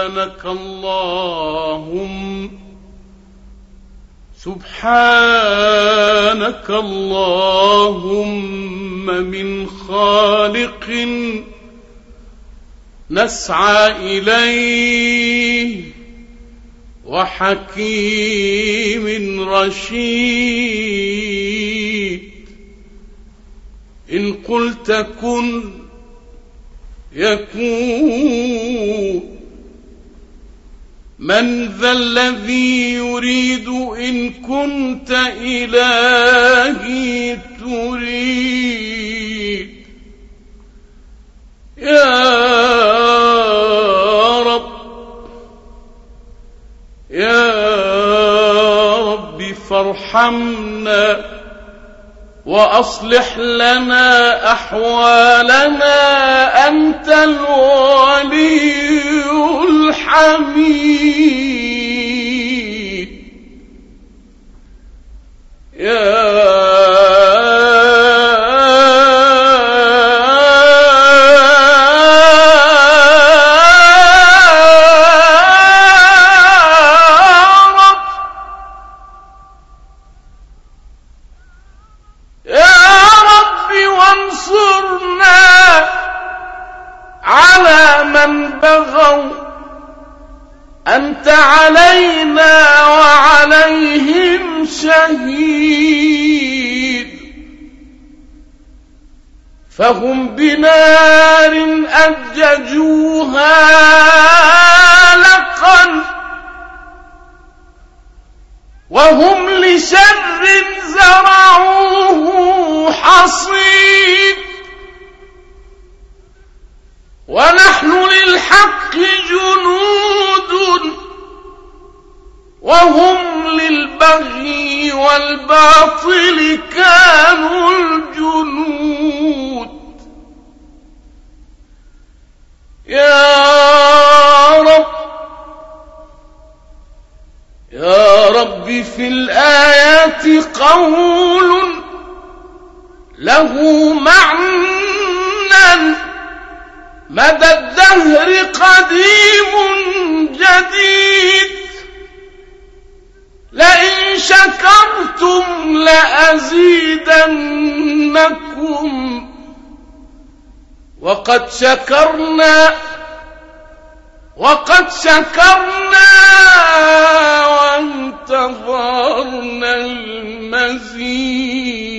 سبحانك اللهم من خالق نسعى إليه وحكيم رشيد. إن قلت كن يكون. من ذا الذي يريد إن كنت إلهي تريد. يا رب فارحمنا وأصلح لنا أحوالنا، أنت الولي الحميد. أنت علينا وعليهم شهيد. فهم بنار أججوها لقا، وهم لشر زرعوه حصيد. ونحن للحق جنود، وهم للبغي والباطل كانوا الجنود. يا رب في الآيات قول له معنى مدى الدهر قديم جديد. لئن شكرتم لأزيدنكم، وقد شكرنا وانتظرنا المزيد.